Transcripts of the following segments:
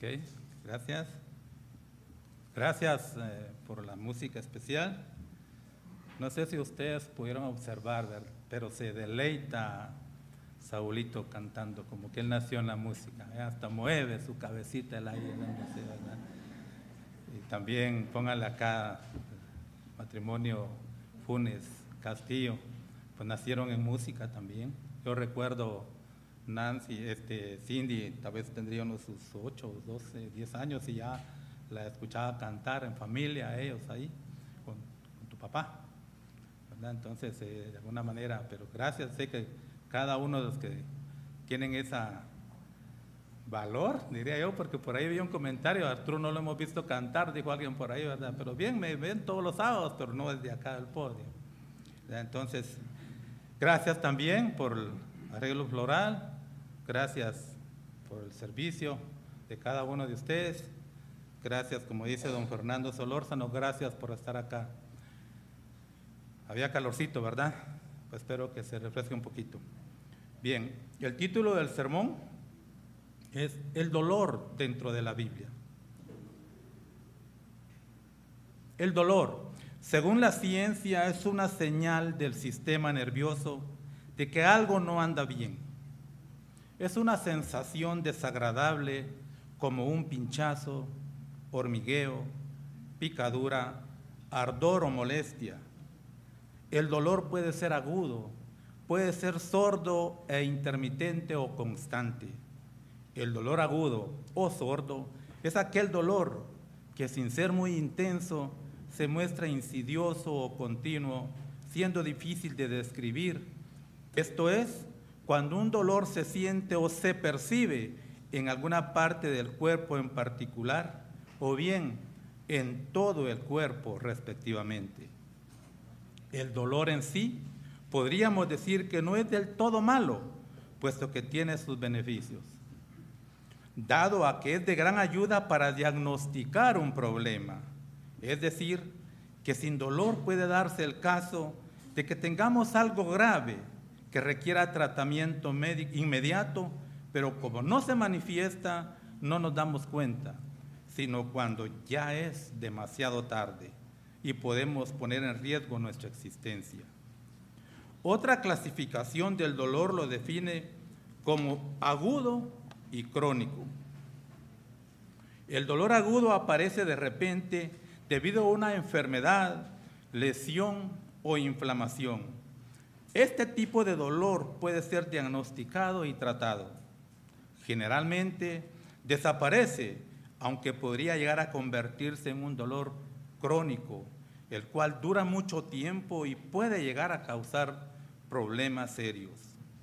Ok, gracias. Gracias por la música especial. No sé si ustedes pudieron observar, ¿verdad? Pero se deleita Saulito cantando, como que él nació en la música, hasta mueve su cabecita el aire, ¿verdad? Y también póngale acá matrimonio Funes Castillo, pues nacieron en música también. Yo recuerdo Nancy, Cindy, tal vez tendría unos sus 8, 12, 10 años y ya la escuchaba cantar en familia, ellos ahí, con tu papá, ¿verdad? Entonces, de alguna manera, pero gracias, sé que cada uno de los que tienen esa valor, diría yo, porque por ahí vi un comentario, Arturo no lo hemos visto cantar, dijo alguien por ahí, ¿verdad? Pero bien, me ven todos los sábados, pero no desde acá del podio, ¿verdad? Entonces, gracias también por el arreglo floral, gracias por el servicio de cada uno de ustedes, gracias, como dice don Fernando Solórzano, gracias por estar acá. Había calorcito, ¿verdad? Pues espero que se refresque un poquito. Bien, el título del sermón es el dolor dentro de la Biblia. El dolor, según la ciencia, es una señal del sistema nervioso de que algo no anda bien. Es una sensación desagradable como un pinchazo, hormigueo, picadura, ardor o molestia. El dolor puede ser agudo, puede ser sordo e intermitente o constante. El dolor agudo o sordo es aquel dolor que, sin ser muy intenso, se muestra insidioso o continuo, siendo difícil de describir. Esto es, cuando un dolor se siente o se percibe en alguna parte del cuerpo en particular, o bien en todo el cuerpo respectivamente. El dolor en sí, podríamos decir que no es del todo malo, puesto que tiene sus beneficios, dado a que es de gran ayuda para diagnosticar un problema. Es decir, que sin dolor puede darse el caso de que tengamos algo grave que requiera tratamiento inmediato, pero como no se manifiesta, no nos damos cuenta, sino cuando ya es demasiado tarde y podemos poner en riesgo nuestra existencia. Otra clasificación del dolor lo define como agudo y crónico. El dolor agudo aparece de repente debido a una enfermedad, lesión o inflamación. Este tipo de dolor puede ser diagnosticado y tratado. Generalmente desaparece, aunque podría llegar a convertirse en un dolor crónico, el cual dura mucho tiempo y puede llegar a causar problemas serios.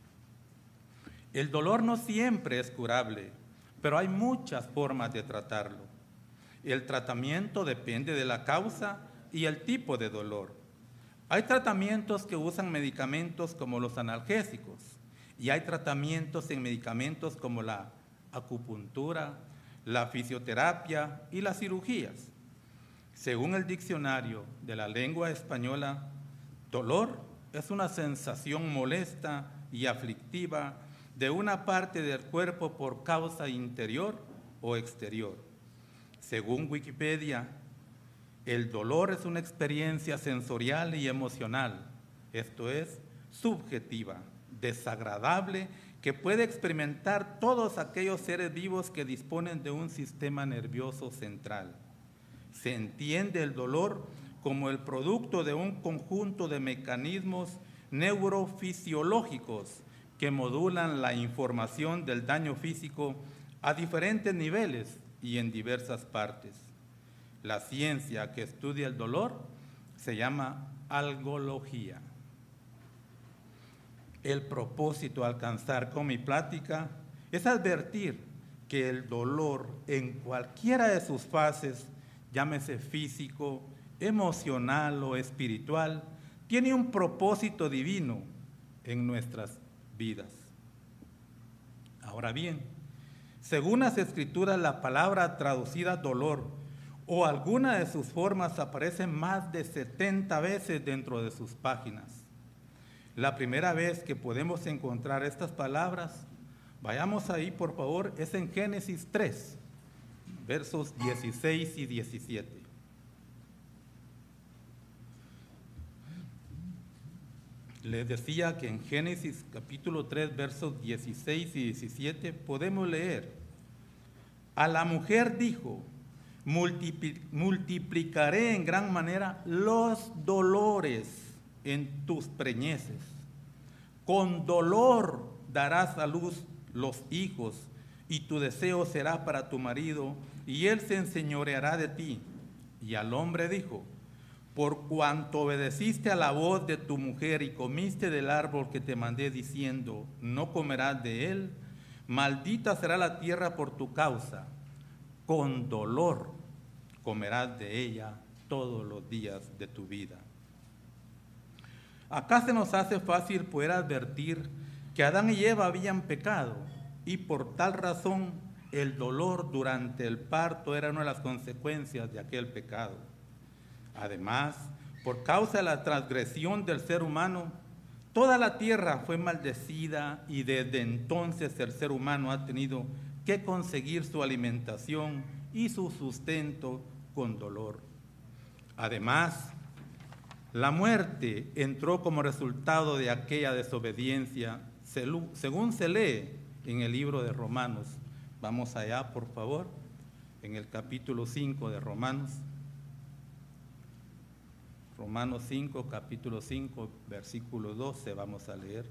El dolor no siempre es curable, pero hay muchas formas de tratarlo. El tratamiento depende de la causa y el tipo de dolor. Hay tratamientos que usan medicamentos como los analgésicos y hay tratamientos en medicamentos como la acupuntura, la fisioterapia y las cirugías. Según el diccionario de la lengua española, dolor es una sensación molesta y aflictiva de una parte del cuerpo por causa interior o exterior. Según Wikipedia, el dolor es una experiencia sensorial y emocional, esto es, subjetiva, desagradable, que puede experimentar todos aquellos seres vivos que disponen de un sistema nervioso central. Se entiende el dolor como el producto de un conjunto de mecanismos neurofisiológicos que modulan la información del daño físico a diferentes niveles y en diversas partes. La ciencia que estudia el dolor se llama algología. El propósito a alcanzar con mi plática es advertir que el dolor en cualquiera de sus fases, llámese físico, emocional o espiritual, tiene un propósito divino en nuestras vidas. Ahora bien, según las Escrituras, la palabra traducida dolor o alguna de sus formas aparece más de 70 veces dentro de sus páginas. La primera vez que podemos encontrar estas palabras, vayamos ahí por favor, es en Génesis 3. versos 16 y 17. Les decía que en Génesis capítulo 3, versos 16 y 17 podemos leer: a la mujer dijo, multiplicaré en gran manera los dolores en tus preñeces. Con dolor darás a luz los hijos, y tu deseo será para tu marido, y él se enseñoreará de ti. Y al hombre dijo: por cuanto obedeciste a la voz de tu mujer y comiste del árbol que te mandé diciendo, no comerás de él, maldita será la tierra por tu causa. Con dolor comerás de ella todos los días de tu vida. Acá se nos hace fácil poder advertir que Adán y Eva habían pecado y por tal razón el dolor durante el parto era una de las consecuencias de aquel pecado. Además, por causa de la transgresión del ser humano, toda la tierra fue maldecida y desde entonces el ser humano ha tenido que conseguir su alimentación y su sustento con dolor. Además, la muerte entró como resultado de aquella desobediencia, según se lee en el libro de Romanos. Vamos allá, por favor, en el capítulo 5 de Romanos. Romanos 5, capítulo 5, versículo 12, vamos a leer.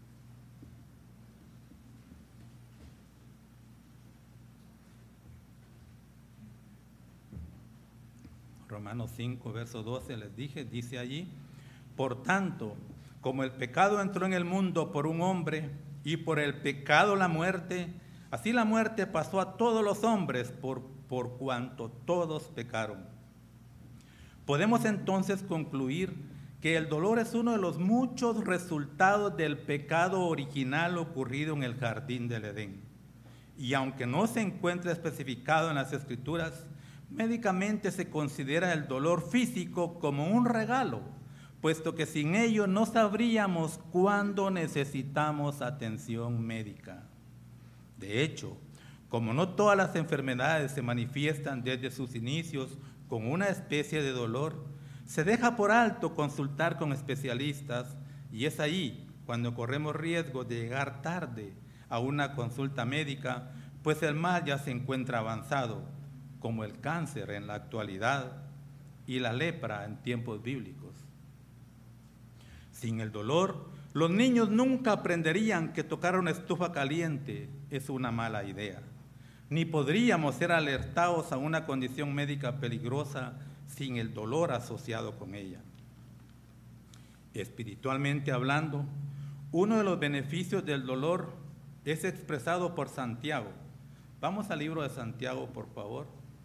Romanos 5, verso 12, les dije, dice allí: por tanto, como el pecado entró en el mundo por un hombre, y por el pecado la muerte, así la muerte pasó a todos los hombres por cuanto todos pecaron. Podemos entonces concluir que el dolor es uno de los muchos resultados del pecado original ocurrido en el jardín del Edén. Y aunque no se encuentra especificado en las Escrituras, médicamente se considera el dolor físico como un regalo, puesto que sin ello no sabríamos cuándo necesitamos atención médica. De hecho, como no todas las enfermedades se manifiestan desde sus inicios con una especie de dolor, se deja por alto consultar con especialistas y es ahí cuando corremos riesgo de llegar tarde a una consulta médica, pues el mal ya se encuentra avanzado, como el cáncer en la actualidad y la lepra en tiempos bíblicos. Sin el dolor, los niños nunca aprenderían que tocar una estufa caliente es una mala idea, ni podríamos ser alertados a una condición médica peligrosa sin el dolor asociado con ella. Espiritualmente hablando, uno de los beneficios del dolor es expresado por Santiago. Vamos al libro de Santiago, por favor.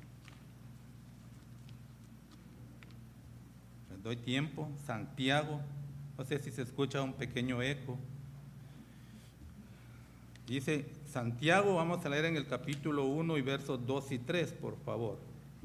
Les doy tiempo. Santiago, no sé si se escucha un pequeño eco. Dice Santiago, vamos a leer en el capítulo 1 y versos 2 y 3, por favor.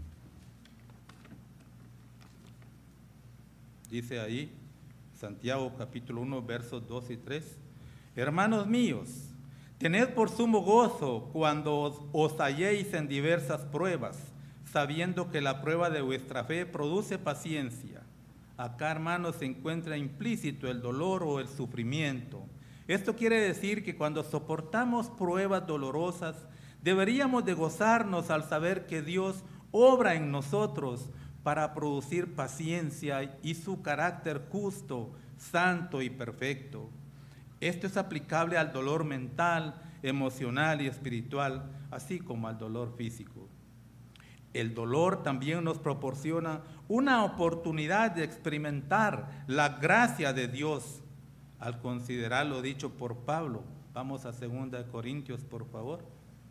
Dice ahí, Santiago capítulo 1, versos 2 y 3. Hermanos míos, tened por sumo gozo cuando os halléis en diversas pruebas, sabiendo que la prueba de vuestra fe produce paciencia. Acá, hermanos, se encuentra implícito el dolor o el sufrimiento. Esto quiere decir que cuando soportamos pruebas dolorosas, deberíamos de gozarnos al saber que Dios obra en nosotros para producir paciencia y su carácter justo, santo y perfecto. Esto es aplicable al dolor mental, emocional y espiritual, así como al dolor físico. El dolor también nos proporciona una oportunidad de experimentar la gracia de Dios. Al considerar lo dicho por Pablo, vamos a 2 Corintios, por favor.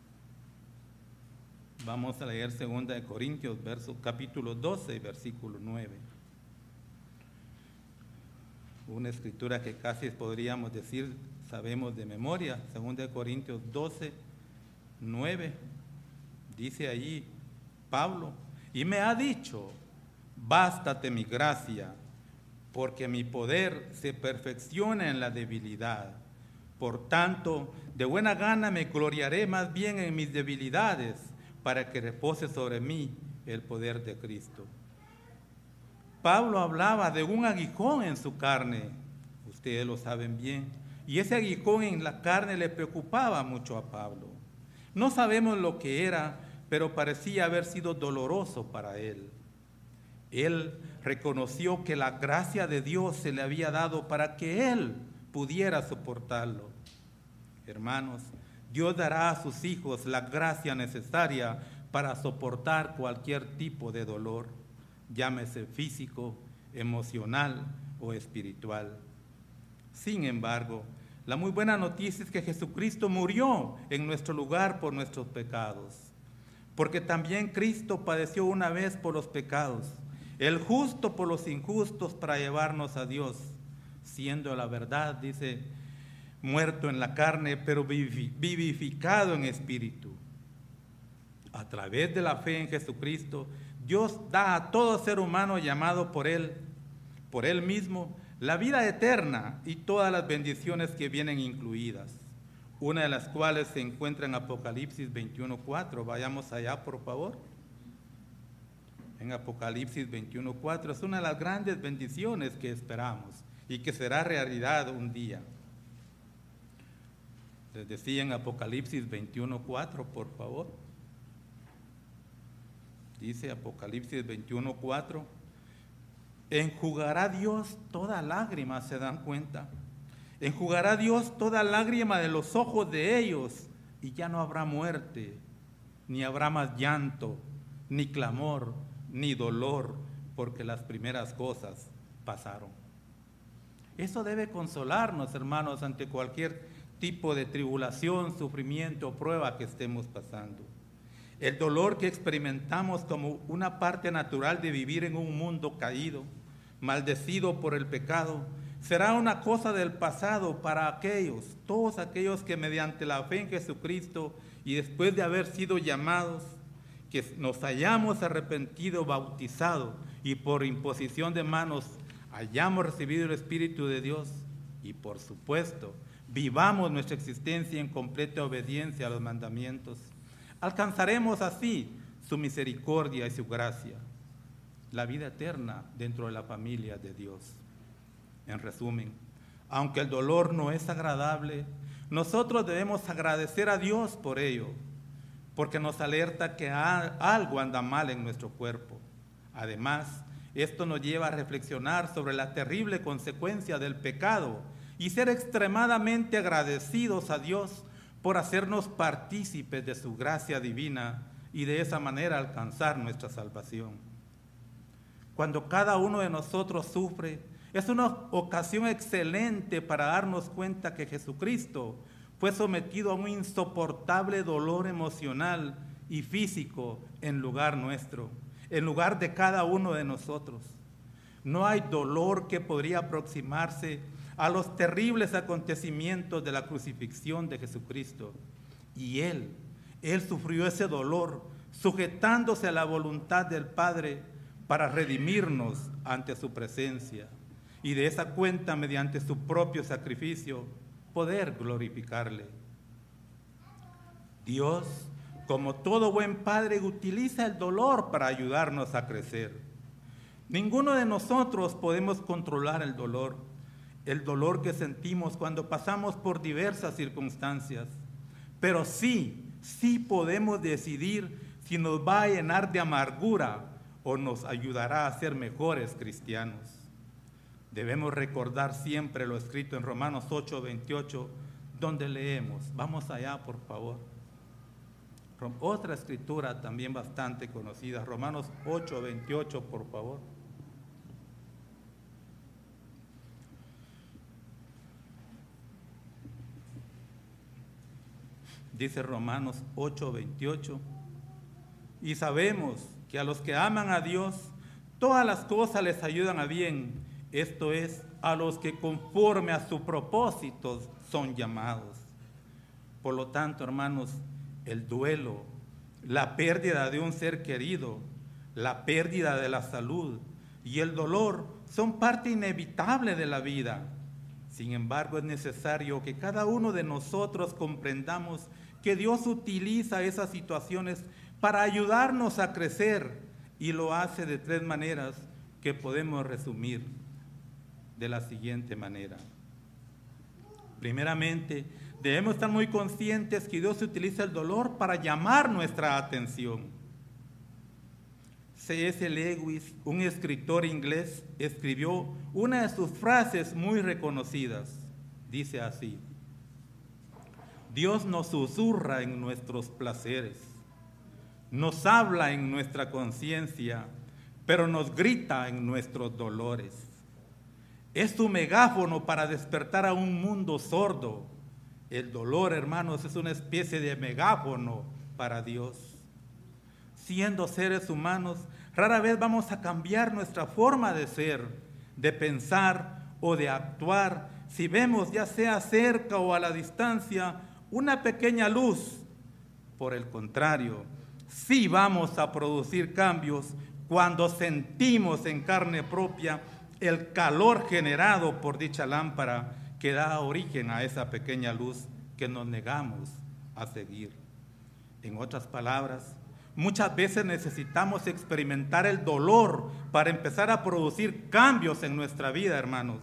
Vamos a leer 2 Corintios, capítulo 12, versículo 9. Una escritura que casi podríamos decir, sabemos de memoria. 2 Corintios 12, 9. Dice allí Pablo: y me ha dicho, bástate mi gracia, porque mi poder se perfecciona en la debilidad. Por tanto, de buena gana me gloriaré más bien en mis debilidades, para que repose sobre mí el poder de Cristo. Pablo hablaba de un aguijón en su carne, ustedes lo saben bien, y ese aguijón en la carne le preocupaba mucho a Pablo. No sabemos lo que era, pero parecía haber sido doloroso para él. Él reconoció que la gracia de Dios se le había dado para que él pudiera soportarlo. Hermanos, Dios dará a sus hijos la gracia necesaria para soportar cualquier tipo de dolor, llámese físico, emocional o espiritual. Sin embargo, la muy buena noticia es que Jesucristo murió en nuestro lugar por nuestros pecados, porque también Cristo padeció una vez por los pecados, el justo por los injustos para llevarnos a Dios, siendo la verdad, dice, muerto en la carne, pero vivificado en espíritu. A través de la fe en Jesucristo, Dios da a todo ser humano llamado por Él mismo, la vida eterna y todas las bendiciones que vienen incluidas, una de las cuales se encuentra en Apocalipsis 21:4. Vayamos allá, por favor. En Apocalipsis 21:4 es una de las grandes bendiciones que esperamos y que será realidad un día. Les decía en Apocalipsis 21:4, por favor. Dice Apocalipsis 21:4, enjugará Dios toda lágrima, ¿se dan cuenta? Enjugará Dios toda lágrima de los ojos de ellos, y ya no habrá muerte, ni habrá más llanto, ni clamor, ni dolor, porque las primeras cosas pasaron. Eso debe consolarnos, hermanos, ante cualquier tipo de tribulación, sufrimiento o prueba que estemos pasando. El dolor que experimentamos como una parte natural de vivir en un mundo caído, maldecido por el pecado, será una cosa del pasado para todos aquellos que mediante la fe en Jesucristo y después de haber sido llamados, que nos hayamos arrepentido, bautizado y por imposición de manos hayamos recibido el Espíritu de Dios y por supuesto vivamos nuestra existencia en completa obediencia a los mandamientos. Alcanzaremos así su misericordia y su gracia, la vida eterna dentro de la familia de Dios. En resumen, aunque el dolor no es agradable, nosotros debemos agradecer a Dios por ello, porque nos alerta que algo anda mal en nuestro cuerpo. Además, esto nos lleva a reflexionar sobre la terrible consecuencia del pecado y ser extremadamente agradecidos a Dios por hacernos partícipes de su gracia divina y de esa manera alcanzar nuestra salvación. Cuando cada uno de nosotros sufre, es una ocasión excelente para darnos cuenta que Jesucristo fue sometido a un insoportable dolor emocional y físico en lugar nuestro, en lugar de cada uno de nosotros. No hay dolor que podría aproximarse a los terribles acontecimientos de la crucifixión de Jesucristo. Y Él sufrió ese dolor, sujetándose a la voluntad del Padre para redimirnos ante su presencia. Y de esa cuenta, mediante su propio sacrificio, poder glorificarle. Dios, como todo buen padre, utiliza el dolor para ayudarnos a crecer. Ninguno de nosotros podemos controlar el dolor que sentimos cuando pasamos por diversas circunstancias, pero sí podemos decidir si nos va a llenar de amargura o nos ayudará a ser mejores cristianos. Debemos recordar siempre lo escrito en Romanos 8:28, donde leemos, vamos allá por favor, otra escritura también bastante conocida, Romanos 8:28, por favor. Dice Romanos 8:28, y sabemos que a los que aman a Dios, todas las cosas les ayudan a bien, esto es, a los que conforme a su propósito son llamados. Por lo tanto, hermanos, el duelo, la pérdida de un ser querido, la pérdida de la salud y el dolor son parte inevitable de la vida. Sin embargo, es necesario que cada uno de nosotros comprendamos que Dios utiliza esas situaciones para ayudarnos a crecer, y lo hace de 3 maneras que podemos resumir de la siguiente manera. Primeramente, debemos estar muy conscientes que Dios utiliza el dolor para llamar nuestra atención. C.S. Lewis, un escritor inglés, escribió una de sus frases muy reconocidas. Dice así: Dios nos susurra en nuestros placeres, nos habla en nuestra conciencia, pero nos grita en nuestros dolores. Es su megáfono para despertar a un mundo sordo. El dolor, hermanos, es una especie de megáfono para Dios. Siendo seres humanos, rara vez vamos a cambiar nuestra forma de ser, de pensar o de actuar si vemos, ya sea cerca o a la distancia, una pequeña luz. Por el contrario, sí vamos a producir cambios cuando sentimos en carne propia el calor generado por dicha lámpara que da origen a esa pequeña luz que nos negamos a seguir. En otras palabras, muchas veces necesitamos experimentar el dolor para empezar a producir cambios en nuestra vida, hermanos.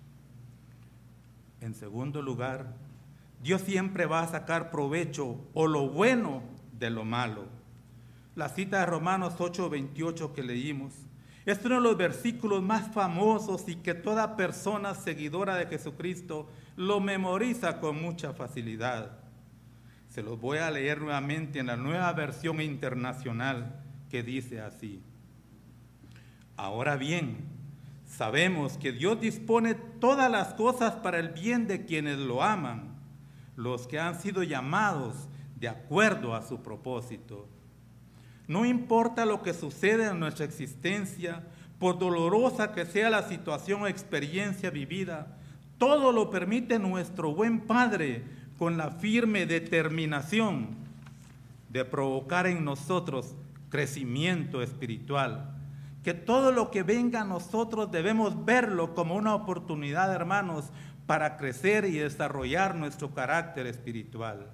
En segundo lugar, Dios siempre va a sacar provecho o lo bueno de lo malo. La cita de Romanos 8:28 que leímos es uno de los versículos más famosos y que toda persona seguidora de Jesucristo lo memoriza con mucha facilidad. Se los voy a leer nuevamente en la Nueva Versión Internacional, que dice así: Ahora bien, sabemos que Dios dispone todas las cosas para el bien de quienes lo aman, los que han sido llamados de acuerdo a su propósito. No importa lo que suceda en nuestra existencia, por dolorosa que sea la situación o experiencia vivida, todo lo permite nuestro buen Padre con la firme determinación de provocar en nosotros crecimiento espiritual. Que todo lo que venga a nosotros debemos verlo como una oportunidad, hermanos, para crecer y desarrollar nuestro carácter espiritual.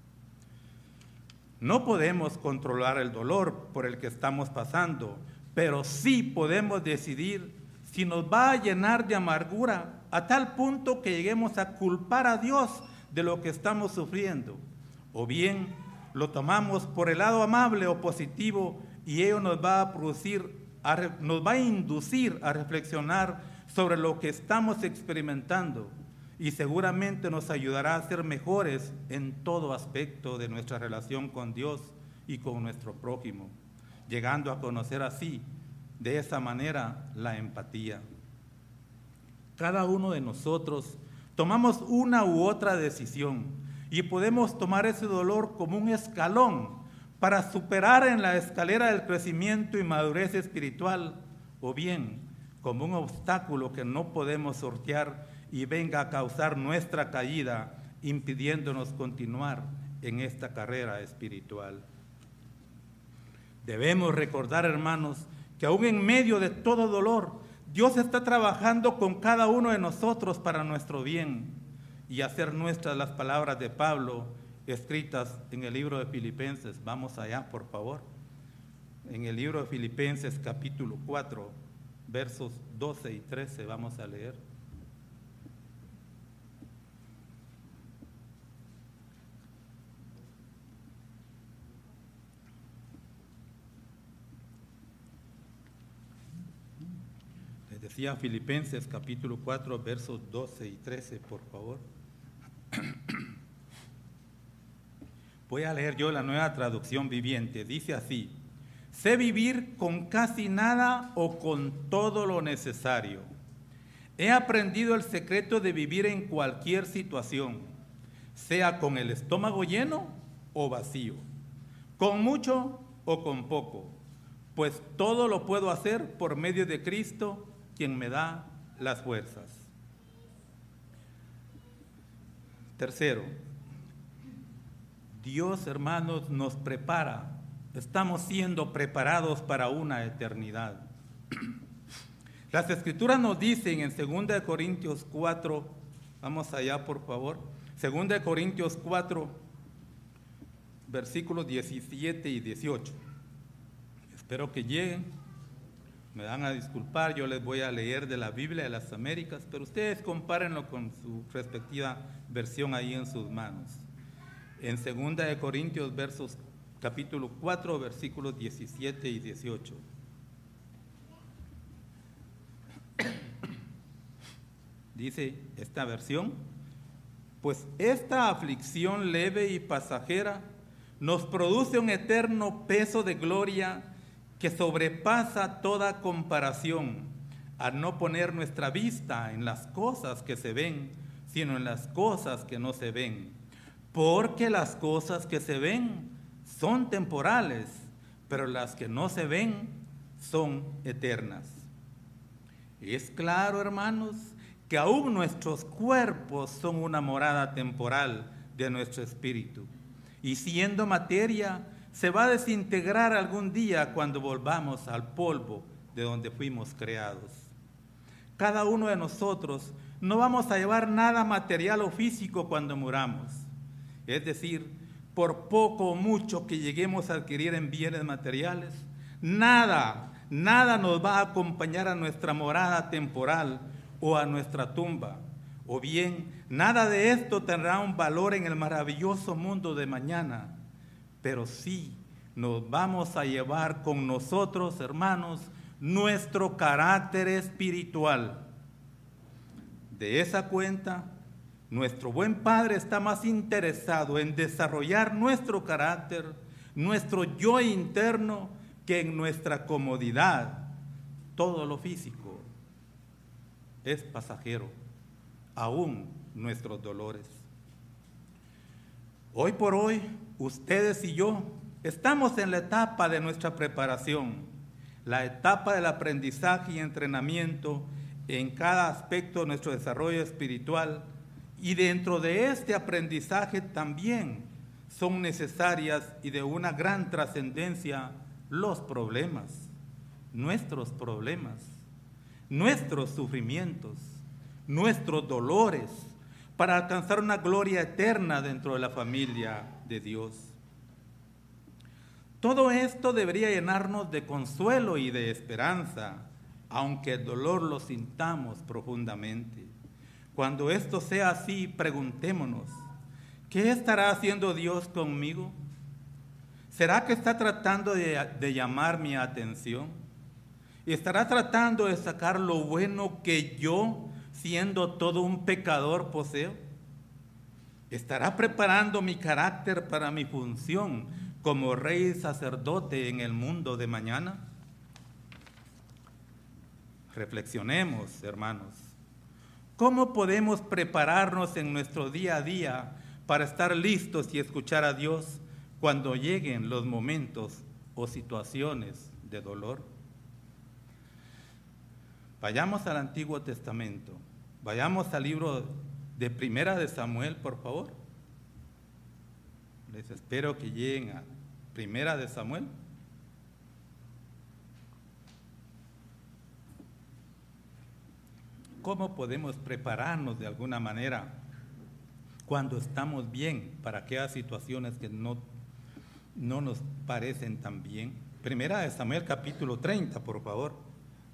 No podemos controlar el dolor por el que estamos pasando, pero sí podemos decidir si nos va a llenar de amargura a tal punto que lleguemos a culpar a Dios de lo que estamos sufriendo, o bien lo tomamos por el lado amable o positivo y ello nos va a inducir a reflexionar sobre lo que estamos experimentando y seguramente nos ayudará a ser mejores en todo aspecto de nuestra relación con Dios y con nuestro prójimo, llegando a conocer así, de esa manera, la empatía. Cada uno de nosotros tomamos una u otra decisión y podemos tomar ese dolor como un escalón para superar en la escalera del crecimiento y madurez espiritual, o bien como un obstáculo que no podemos sortear y venga a causar nuestra caída, impidiéndonos continuar en esta carrera espiritual. Debemos recordar, hermanos, que aún en medio de todo dolor, Dios está trabajando con cada uno de nosotros para nuestro bien y hacer nuestras las palabras de Pablo escritas en el libro de Filipenses. Vamos allá, por favor. En el libro de Filipenses, capítulo 4, versos 12 y 13, vamos a leer. Decía Filipenses capítulo 4, versos 12 y 13, por favor. Voy a leer yo la Nueva Traducción Viviente. Dice así: sé vivir con casi nada o con todo lo necesario. He aprendido el secreto de vivir en cualquier situación, sea con el estómago lleno o vacío, con mucho o con poco, pues todo lo puedo hacer por medio de Cristo, quien me da las fuerzas. Tercero, Dios, hermanos, nos prepara. Estamos siendo preparados para una eternidad. Las Escrituras nos dicen en 2 Corintios 4, vamos allá por favor, 2 Corintios 4, versículos 17 y 18. Espero que lleguen. Me van a disculpar, yo les voy a leer de la Biblia de las Américas, pero ustedes compárenlo con su respectiva versión ahí en sus manos. En 2 de Corintios, capítulo 4, versículos 17 y 18. Dice esta versión: pues esta aflicción leve y pasajera nos produce un eterno peso de gloria que sobrepasa toda comparación, al no poner nuestra vista en las cosas que se ven, sino en las cosas que no se ven. Porque las cosas que se ven son temporales, pero las que no se ven son eternas. Es claro, hermanos, que aún nuestros cuerpos son una morada temporal de nuestro espíritu, y siendo materia, se va a desintegrar algún día cuando volvamos al polvo de donde fuimos creados. Cada uno de nosotros no vamos a llevar nada material o físico cuando muramos. Es decir, por poco o mucho que lleguemos a adquirir en bienes materiales, nada nos va a acompañar a nuestra morada temporal o a nuestra tumba. O bien, nada de esto tendrá un valor en el maravilloso mundo de mañana. Pero sí nos vamos a llevar con nosotros, hermanos, nuestro carácter espiritual. De esa cuenta, nuestro buen Padre está más interesado en desarrollar nuestro carácter, nuestro yo interno, que en nuestra comodidad. Todo lo físico es pasajero, aún nuestros dolores. Hoy por hoy, ustedes y yo estamos en la etapa de nuestra preparación, la etapa del aprendizaje y entrenamiento en cada aspecto de nuestro desarrollo espiritual, y dentro de este aprendizaje también son necesarias y de una gran trascendencia los problemas, nuestros sufrimientos, nuestros dolores, para alcanzar una gloria eterna dentro de la familia de Dios. Todo esto debería llenarnos de consuelo y de esperanza, aunque el dolor lo sintamos profundamente. Cuando esto sea así, preguntémonos: ¿qué estará haciendo Dios conmigo? ¿Será que está tratando de llamar mi atención? ¿Y estará tratando de sacar lo bueno que yo, siendo todo un pecador, poseo? ¿Estará preparando mi carácter para mi función como rey y sacerdote en el mundo de mañana? Reflexionemos, hermanos. ¿Cómo podemos prepararnos en nuestro día a día para estar listos y escuchar a Dios cuando lleguen los momentos o situaciones de dolor? Vayamos al Antiguo Testamento. Vayamos al libro de Primera de Samuel, por favor. Les espero que lleguen a Primera de Samuel. ¿Cómo podemos prepararnos de alguna manera cuando estamos bien para aquellas situaciones que no nos parecen tan bien? Primera de Samuel, capítulo 30, por favor.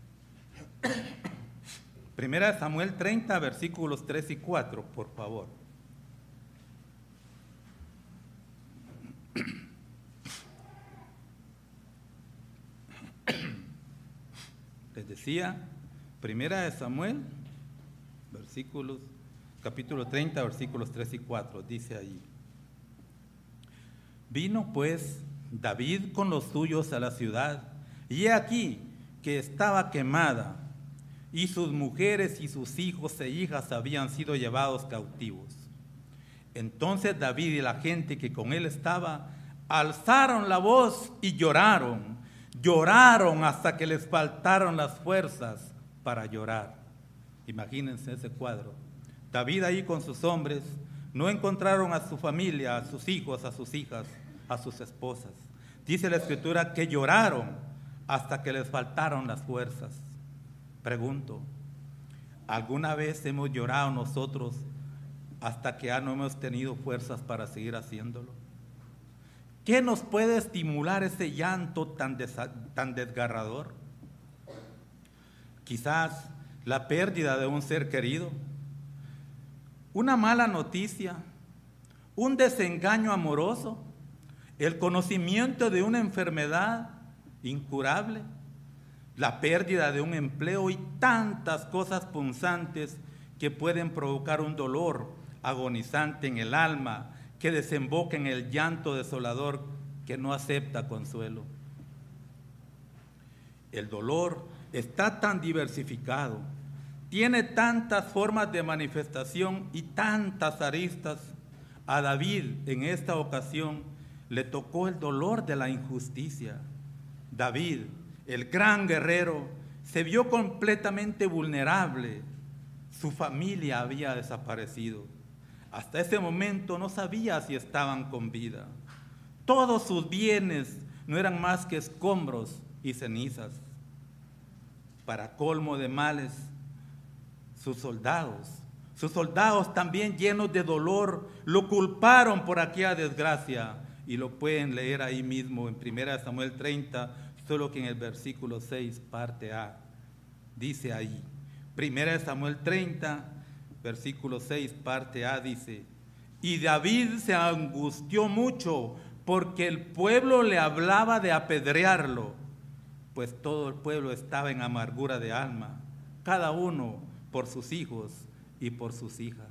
Primera de Samuel 30, versículos 3 y 4, por favor. Les decía, Primera de Samuel, capítulo 30, versículos 3 y 4, dice ahí: vino pues David con los suyos a la ciudad, y he aquí que estaba quemada, y sus mujeres y sus hijos e hijas habían sido llevados cautivos. Entonces David y la gente que con él estaba alzaron la voz y lloraron hasta que les faltaron las fuerzas para llorar. Imagínense ese cuadro. David ahí con sus hombres, no encontraron a su familia, a sus hijos, a sus hijas, a sus esposas. Dice la Escritura que lloraron hasta que les faltaron las fuerzas. Pregunto, ¿alguna vez hemos llorado nosotros hasta que ya no hemos tenido fuerzas para seguir haciéndolo? ¿Qué nos puede estimular ese llanto tan desgarrador? Quizás la pérdida de un ser querido, una mala noticia, un desengaño amoroso, el conocimiento de una enfermedad incurable, la pérdida de un empleo y tantas cosas punzantes que pueden provocar un dolor agonizante en el alma que desemboca en el llanto desolador que no acepta consuelo. El dolor está tan diversificado, tiene tantas formas de manifestación y tantas aristas. A David en esta ocasión le tocó el dolor de la injusticia. David, el gran guerrero, se vio completamente vulnerable. Su familia había desaparecido. Hasta ese momento no sabía si estaban con vida. Todos sus bienes no eran más que escombros y cenizas. Para colmo de males, sus soldados también llenos de dolor, lo culparon por aquella desgracia. Y lo pueden leer ahí mismo en 1 Samuel 30, solo que en el versículo 6, parte A. Dice ahí, 1 Samuel 30, versículo 6, parte A, dice: y David se angustió mucho porque el pueblo le hablaba de apedrearlo, pues todo el pueblo estaba en amargura de alma, cada uno por sus hijos y por sus hijas.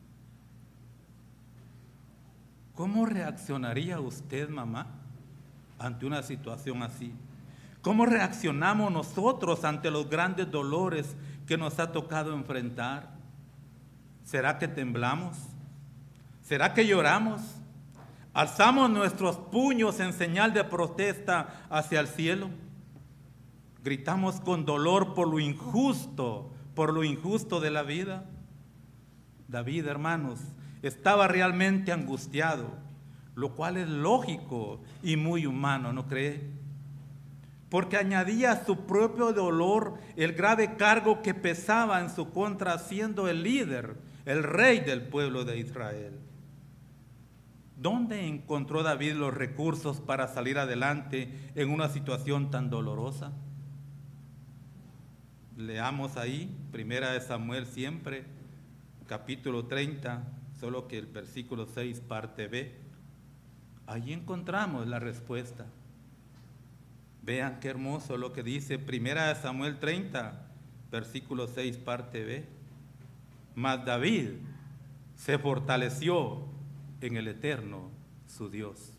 ¿Cómo reaccionaría usted, mamá, ante una situación así? ¿Cómo reaccionamos nosotros ante los grandes dolores que nos ha tocado enfrentar? ¿Será que temblamos? ¿Será que lloramos? ¿Alzamos nuestros puños en señal de protesta hacia el cielo? ¿Gritamos con dolor por lo injusto de la vida? David, hermanos, estaba realmente angustiado, lo cual es lógico y muy humano, ¿no cree? Porque añadía a su propio dolor el grave cargo que pesaba en su contra, siendo el líder, el rey del pueblo de Israel. ¿Dónde encontró David los recursos para salir adelante en una situación tan dolorosa? Leamos ahí, 1 Samuel siempre, capítulo 30, solo que el versículo 6, parte B. Allí encontramos la respuesta. Vean qué hermoso lo que dice 1 Samuel 30, versículo 6, parte B. Mas David se fortaleció en el Eterno, su Dios.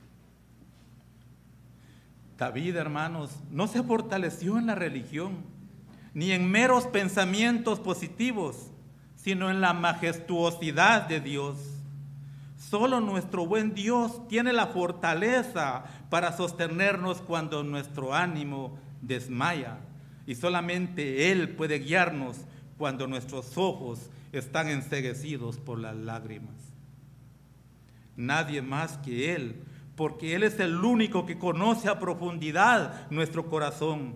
David, hermanos, no se fortaleció en la religión, ni en meros pensamientos positivos, sino en la majestuosidad de Dios. Solo nuestro buen Dios tiene la fortaleza para sostenernos cuando nuestro ánimo desmaya, y solamente Él puede guiarnos cuando nuestros ojos están enceguecidos por las lágrimas. Nadie más que Él, porque Él es el único que conoce a profundidad nuestro corazón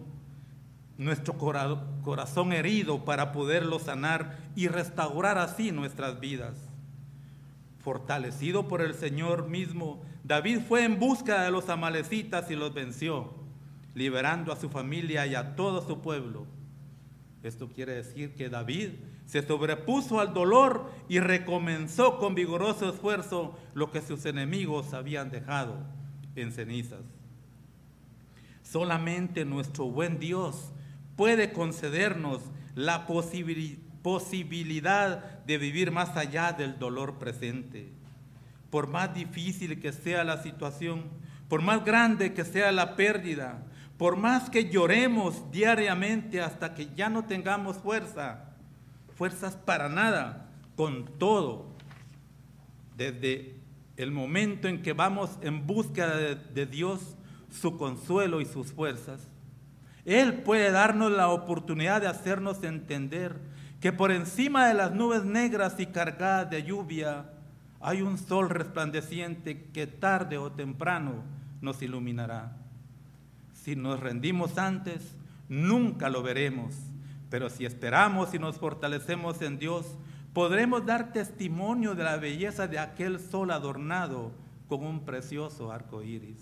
herido, para poderlo sanar y restaurar así nuestras vidas. Fortalecido por el Señor mismo, David fue en busca de los amalecitas y los venció, liberando a su familia y a todo su pueblo. Esto quiere decir que David se sobrepuso al dolor y recomenzó con vigoroso esfuerzo lo que sus enemigos habían dejado en cenizas. Solamente nuestro buen Dios puede concedernos la posibilidad de vivir más allá del dolor presente. Por más difícil que sea la situación, por más grande que sea la pérdida, por más que lloremos diariamente hasta que ya no tengamos fuerzas para nada, con todo, desde el momento en que vamos en búsqueda de Dios, su consuelo y sus fuerzas, Él puede darnos la oportunidad de hacernos entender que por encima de las nubes negras y cargadas de lluvia hay un sol resplandeciente que tarde o temprano nos iluminará. Si nos rendimos antes, nunca lo veremos, pero si esperamos y nos fortalecemos en Dios, podremos dar testimonio de la belleza de aquel sol adornado con un precioso arco iris.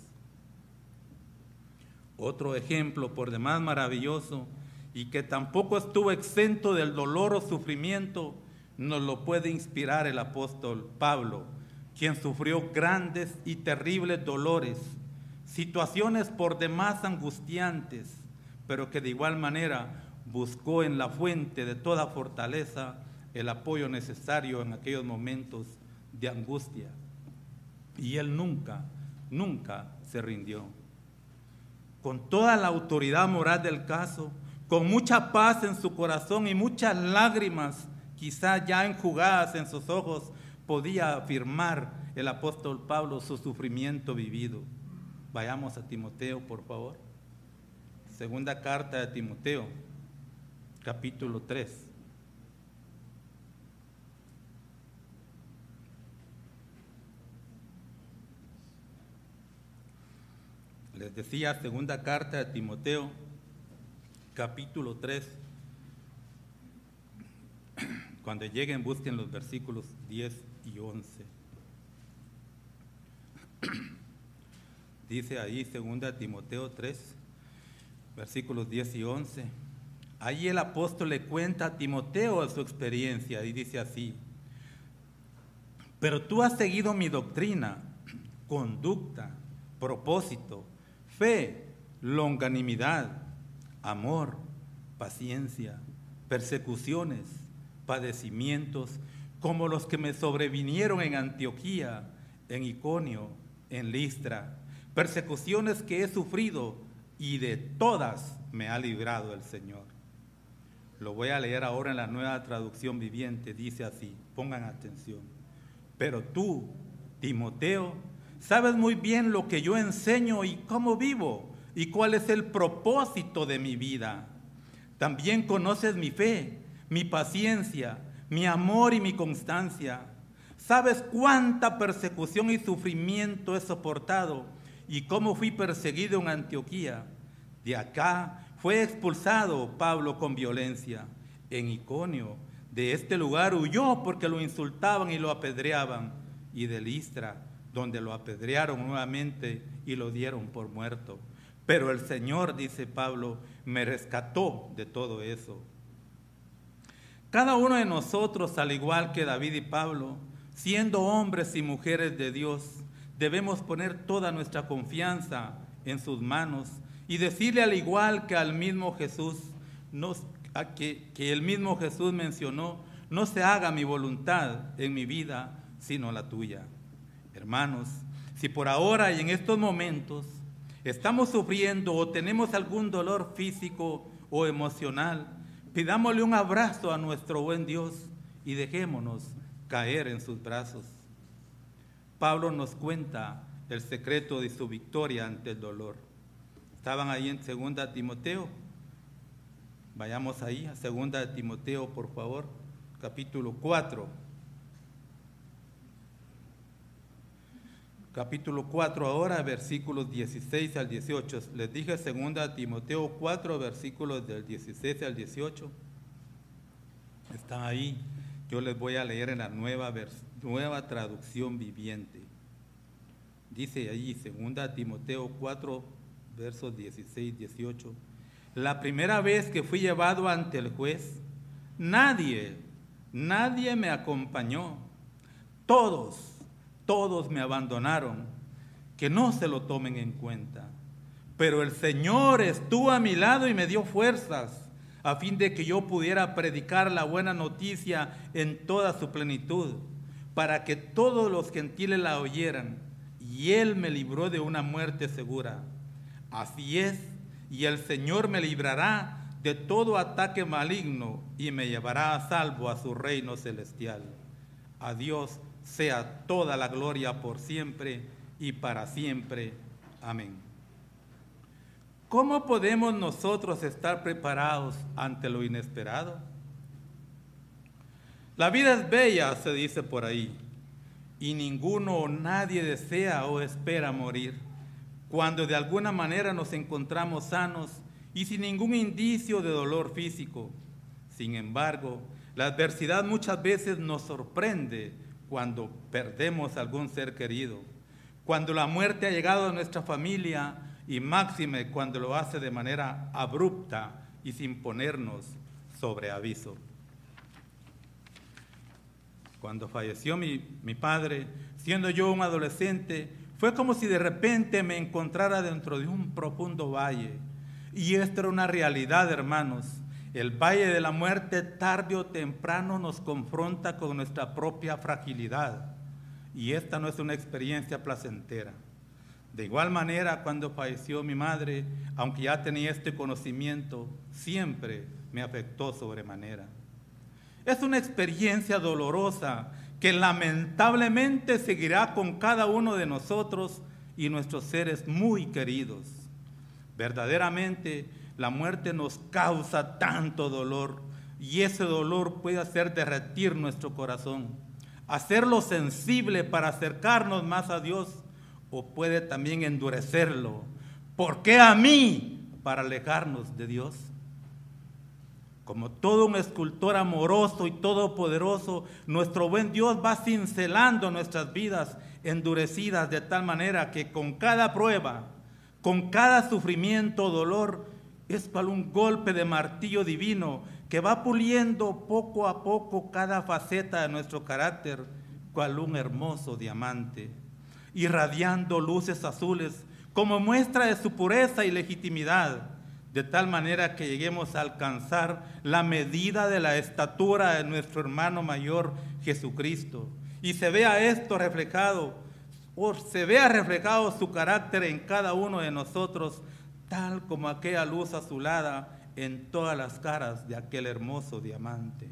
Otro ejemplo por demás maravilloso y que tampoco estuvo exento del dolor o sufrimiento, nos lo puede inspirar el apóstol Pablo, quien sufrió grandes y terribles dolores, situaciones por demás angustiantes, pero que de igual manera buscó en la fuente de toda fortaleza el apoyo necesario en aquellos momentos de angustia. Y él nunca se rindió. Con toda la autoridad moral del caso, con mucha paz en su corazón y muchas lágrimas, quizá ya enjugadas en sus ojos, podía afirmar el apóstol Pablo su sufrimiento vivido. Vayamos a Timoteo, por favor. Segunda carta de Timoteo, capítulo 3. Les decía, segunda carta de Timoteo, capítulo 3. Cuando lleguen, busquen los versículos 10 y 11. Dice ahí, segunda Timoteo 3, versículos 10 y 11. Ahí el apóstol le cuenta a Timoteo su experiencia y dice así: pero tú has seguido mi doctrina, conducta, propósito, fe, longanimidad, amor, paciencia, persecuciones, padecimientos, como los que me sobrevinieron en Antioquía, en Iconio, en Listra, persecuciones que he sufrido y de todas me ha librado el Señor. Lo voy a leer ahora en la Nueva Traducción Viviente, dice así, pongan atención. Pero tú, Timoteo, sabes muy bien lo que yo enseño y cómo vivo y cuál es el propósito de mi vida. También conoces mi fe, mi paciencia, mi amor y mi constancia. Sabes cuánta persecución y sufrimiento he soportado y cómo fui perseguido en Antioquía. De acá fue expulsado Pablo con violencia. En Iconio, de este lugar huyó porque lo insultaban y lo apedreaban. Y de Listra, donde lo apedrearon nuevamente y lo dieron por muerto. Pero el Señor, dice Pablo, me rescató de todo eso. Cada uno de nosotros, al igual que David y Pablo, siendo hombres y mujeres de Dios, debemos poner toda nuestra confianza en sus manos y decirle, al igual que al mismo Jesús, que el mismo Jesús mencionó: no se haga mi voluntad en mi vida, sino la tuya. Hermanos, si por ahora y en estos momentos estamos sufriendo o tenemos algún dolor físico o emocional, pidámosle un abrazo a nuestro buen Dios y dejémonos caer en sus brazos. Pablo nos cuenta el secreto de su victoria ante el dolor. Estaban ahí en 2 Timoteo. Vayamos ahí a 2 Timoteo, por favor, capítulo 4. Capítulo 4 ahora, versículos 16 al 18. Les dije 2 Timoteo 4, versículos del 16 al 18. Está ahí. Yo les voy a leer en la nueva traducción viviente. Dice ahí 2 Timoteo 4, versos 16 y 18. La primera vez que fui llevado ante el juez, nadie me acompañó. Todos me abandonaron. Que no se lo tomen en cuenta. Pero el Señor estuvo a mi lado y me dio fuerzas, a fin de que yo pudiera predicar la buena noticia en toda su plenitud, para que todos los gentiles la oyeran, y Él me libró de una muerte segura. Así es, y el Señor me librará de todo ataque maligno, y me llevará a salvo a su reino celestial. A Dios sea toda la gloria por siempre y para siempre. Amén. ¿Cómo podemos nosotros estar preparados ante lo inesperado? La vida es bella, se dice por ahí, y ninguno o nadie desea o espera morir. Cuando de alguna manera nos encontramos sanos y sin ningún indicio de dolor físico. Sin embargo, la adversidad muchas veces nos sorprende cuando perdemos algún ser querido. cuando la muerte ha llegado a nuestra familia y máxime cuando lo hace de manera abrupta y sin ponernos sobre aviso. Cuando falleció mi padre, siendo yo un adolescente, fue como si de repente me encontrara dentro de un profundo valle. Y esto era una realidad, hermanos. El valle de la muerte tarde o temprano nos confronta con nuestra propia fragilidad. Y esta no es una experiencia placentera. De igual manera, cuando falleció mi madre, aunque ya tenía este conocimiento, siempre me afectó sobremanera. Es una experiencia dolorosa que lamentablemente seguirá con cada uno de nosotros y nuestros seres muy queridos. Verdaderamente, la muerte nos causa tanto dolor y ese dolor puede hacer derretir nuestro corazón, hacerlo sensible para acercarnos más a Dios, o puede también endurecerlo. ¿Por qué a mí? Para alejarnos de Dios. Como todo un escultor amoroso y todopoderoso, nuestro buen Dios va cincelando nuestras vidas endurecidas de tal manera que con cada prueba, con cada sufrimiento o dolor, es cual un golpe de martillo divino que va puliendo poco a poco cada faceta de nuestro carácter, cual un hermoso diamante, irradiando luces azules como muestra de su pureza y legitimidad, de tal manera que lleguemos a alcanzar la medida de la estatura de nuestro hermano mayor Jesucristo, y se vea esto reflejado, o se vea reflejado su carácter en cada uno de nosotros, tal como aquella luz azulada en todas las caras de aquel hermoso diamante.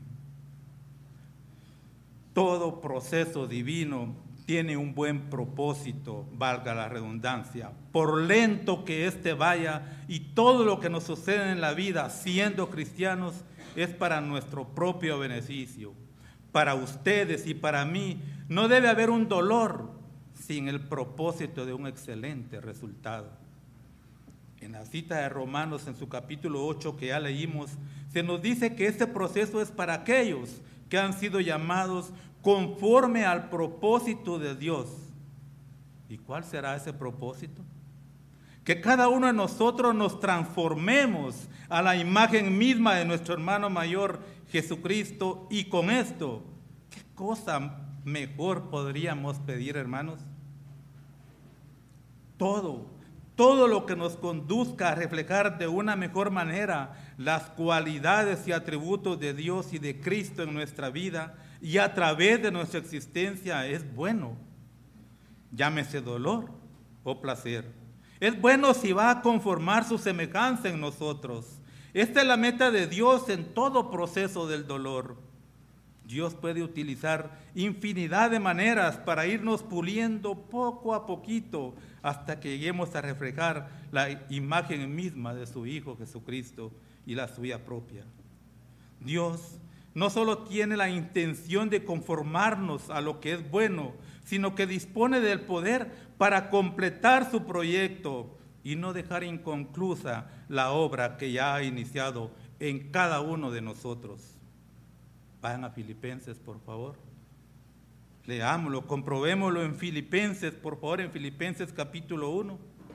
Todo proceso divino tiene un buen propósito, valga la redundancia, por lento que éste vaya, y todo lo que nos sucede en la vida, siendo cristianos, es para nuestro propio beneficio. Para ustedes y para mí no debe haber un dolor sin el propósito de un excelente resultado. En la cita de Romanos, en su capítulo 8 que ya leímos, se nos dice que este proceso es para aquellos que han sido llamados conforme al propósito de Dios. ¿Y cuál será ese propósito? Que cada uno de nosotros nos transformemos a la imagen misma de nuestro hermano mayor Jesucristo, y con esto, ¿qué cosa mejor podríamos pedir, hermanos? Todo lo que nos conduzca a reflejar de una mejor manera las cualidades y atributos de Dios y de Cristo en nuestra vida y a través de nuestra existencia es bueno. Llámese dolor o placer. Es bueno si va a conformar su semejanza en nosotros. Esta es la meta de Dios en todo proceso del dolor. Dios puede utilizar infinidad de maneras para irnos puliendo poco a poquito hasta que lleguemos a reflejar la imagen misma de su Hijo Jesucristo y la suya propia. Dios no solo tiene la intención de conformarnos a lo que es bueno, sino que dispone del poder para completar su proyecto y no dejar inconclusa la obra que ya ha iniciado en cada uno de nosotros. Vayan a Filipenses, por favor. Leámoslo, comprobémoslo en Filipenses, por favor, en Filipenses capítulo 1.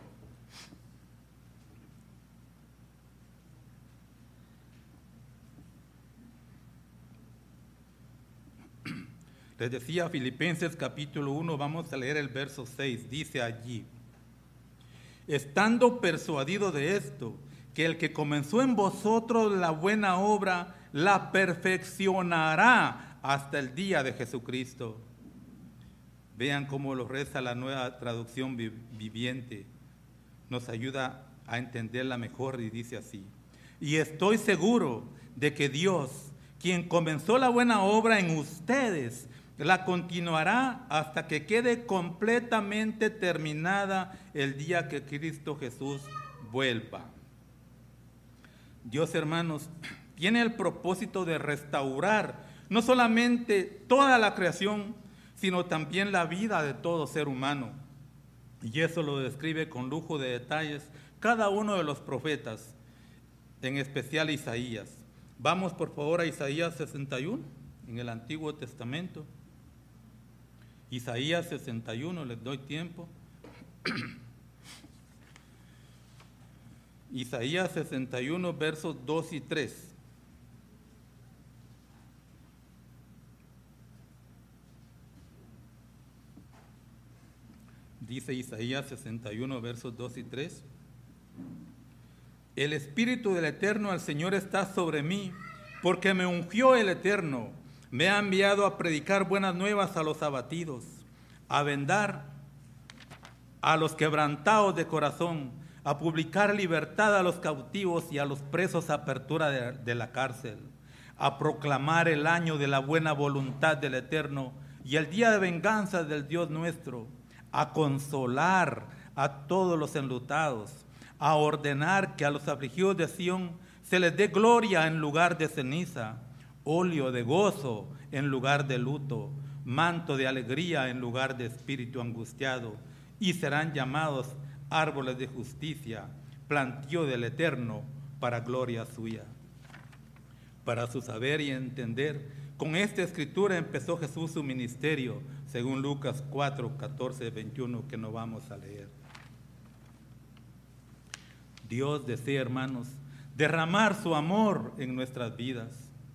Les decía, Filipenses capítulo 1, vamos a leer el verso 6, dice allí: estando persuadido de esto, que el que comenzó en vosotros la buena obra, la perfeccionará hasta el día de Jesucristo. Vean cómo lo reza la Nueva Traducción Viviente. Nos ayuda a entenderla mejor y dice así: y estoy seguro de que Dios, quien comenzó la buena obra en ustedes, la continuará hasta que quede completamente terminada el día que Cristo Jesús vuelva. Dios, hermanos, tiene el propósito de restaurar no solamente toda la creación, sino también la vida de todo ser humano. Y eso lo describe con lujo de detalles cada uno de los profetas, en especial Isaías. Vamos por favor a Isaías 61, en el Antiguo Testamento. Isaías 61, les doy tiempo. Isaías 61, versos 2 y 3. Dice Isaías 61, versos 2 y 3. El Espíritu del Eterno, el Señor, está sobre mí, porque me ungió el Eterno. Me ha enviado a predicar buenas nuevas a los abatidos, a vendar a los quebrantados de corazón, a publicar libertad a los cautivos y a los presos apertura de la cárcel, a proclamar el año de la buena voluntad del Eterno y el día de venganza del Dios nuestro, a consolar a todos los enlutados, a ordenar que a los afligidos de Sión se les dé gloria en lugar de ceniza, óleo de gozo en lugar de luto, manto de alegría en lugar de espíritu angustiado, y serán llamados árboles de justicia, plantío del Eterno para gloria suya. Para su saber y entender, con esta escritura empezó Jesús su ministerio, según Lucas 4, 14, 21, que no vamos a leer. Dios desea, hermanos, derramar su amor en nuestras vidas.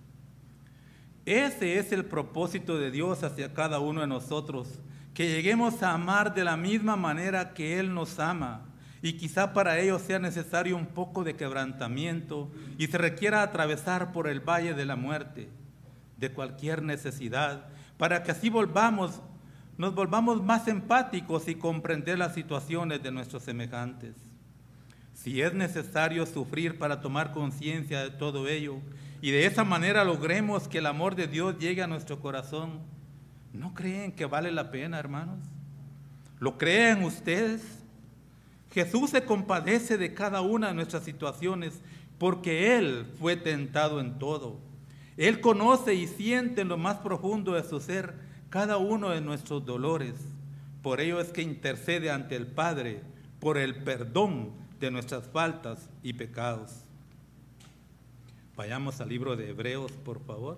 Ese es el propósito de Dios hacia cada uno de nosotros, que lleguemos a amar de la misma manera que Él nos ama, y quizá para ello sea necesario un poco de quebrantamiento y se requiera atravesar por el valle de la muerte, de cualquier necesidad, para que así nos volvamos más empáticos y comprender las situaciones de nuestros semejantes. Si es necesario sufrir para tomar conciencia de todo ello y de esa manera logremos que el amor de Dios llegue a nuestro corazón, ¿no creen que vale la pena, hermanos? ¿Lo creen ustedes? Jesús se compadece de cada una de nuestras situaciones porque Él fue tentado en todo. Él conoce y siente en lo más profundo de su ser cada uno de nuestros dolores. Por ello es que intercede ante el Padre por el perdón de nuestras faltas y pecados. Vayamos al libro de Hebreos, por favor.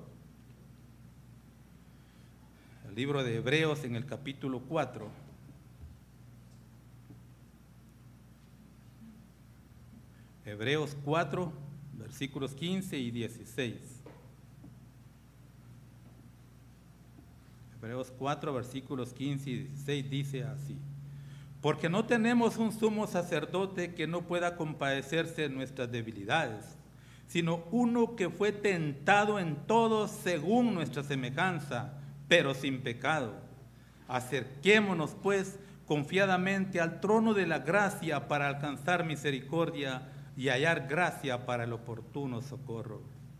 El libro de Hebreos en el capítulo 4. Hebreos 4, versículos 15 y 16. Hebreos 4, versículos 15 y 16 dice así: porque no tenemos un sumo sacerdote que no pueda compadecerse de nuestras debilidades, sino uno que fue tentado en todo según nuestra semejanza, pero sin pecado. Acerquémonos pues confiadamente al trono de la gracia para alcanzar misericordia y hallar gracia para el oportuno socorro.